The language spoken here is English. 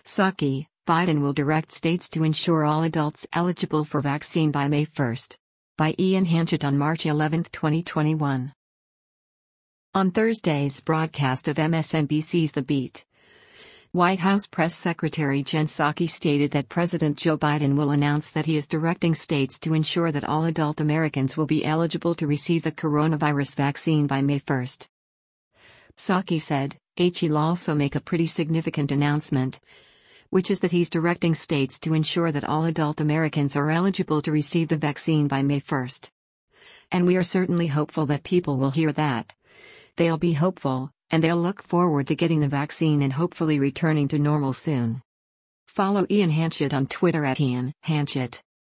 Psaki, Biden will direct states to ensure all adults eligible for vaccine by May 1. By Ian Hanchett on March 11, 2021. On Thursday's broadcast of MSNBC's The Beat, White House Press Secretary Jen Psaki stated that President Joe Biden will announce that he is directing states to ensure that all adult Americans will be eligible to receive the coronavirus vaccine by May 1. Psaki said, "He'll also make a pretty significant announcement, which is that he's directing states to ensure that all adult Americans are eligible to receive the vaccine by May 1. And we are certainly hopeful that people will hear that. They'll be hopeful, and they'll look forward to getting the vaccine and hopefully returning to normal soon." Follow Ian Hanchett on Twitter @IanHanchett.